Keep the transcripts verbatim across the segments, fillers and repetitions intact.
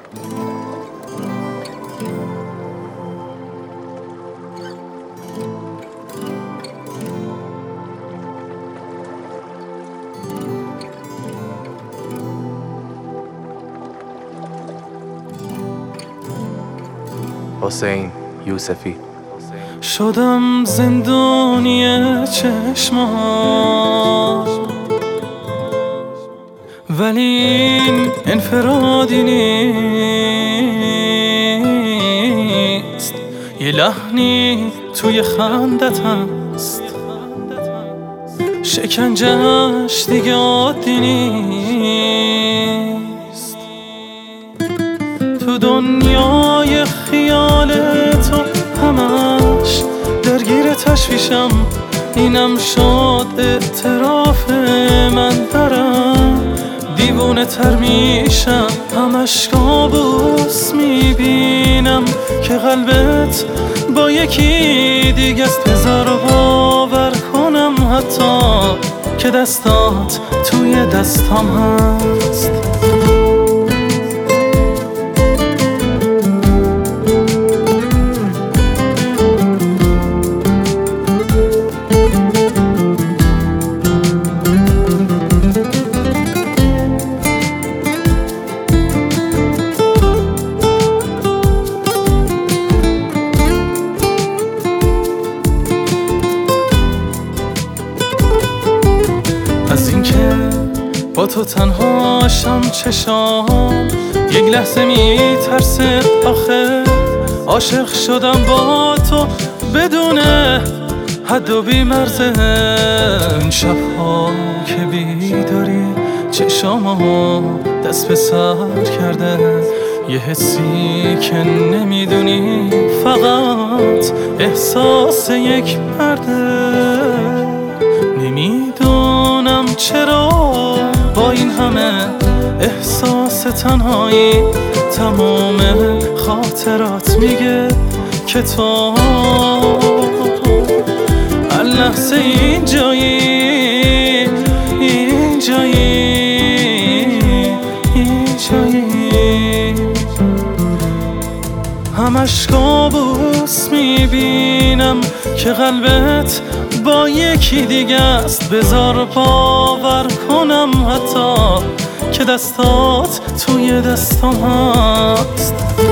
حسین یوسفی. شدم زندانی چشمات ولی این انفرادی نیست، یه لحنی توی خندت هست، شکنجهش دیگه عادی نیست. تو دنیای خیال تو همش درگیر تشویشم، اینم شد اعتراف من، دارم دیوونه تر میشم، همش کابوس میبینم که قلبت با یکی دیگه است. بذار باور کنم حتی که دستات توی دستام هست. از اینکه با تو تنهاشم چشام یک لحظه میترسه، آخه عاشق شدم با تو بدون حد و بی مرزه. این شبها که بیداری چشامو دست به سر کرده، یه حسی که نمیدونی فقط احساس یک مرده. نمیدونم چرا با این همه احساس تنهایی تمام خاطرات میگه که تو هر لحظه اینجایی اینجایی اینجایی. همش کابوس میبینم که قلبت با یکی دیگه است. بذار باور کنم حتی که دستات توی دستام هست.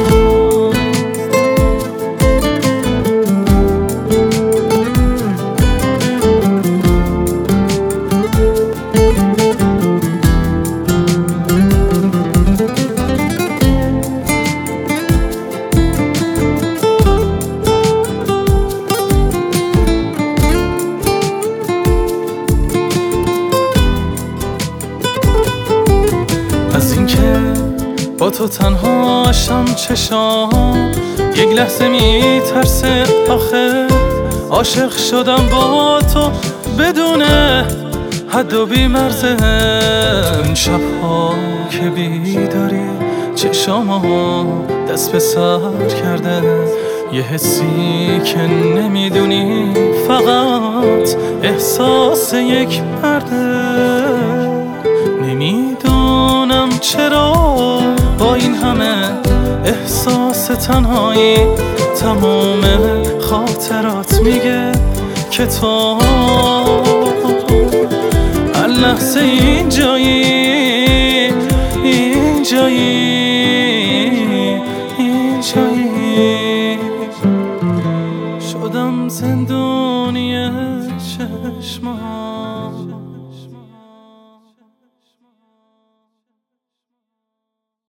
از اینکه با تو تنهاشم چشام یک لحظه میترسه، آخه عاشق شدم با تو بدون حد و بی مرزه. این شبها که بیداری چشامو دست به سر کرده، یه حسی که نمیدونی فقط احساس یک مرده. نمیدونم چرا با این همه احساس تنهایی تمام خاطرات میگه که تو هر لحظه اینجایی اینجایی اینجایی. شدم زندانی چشمات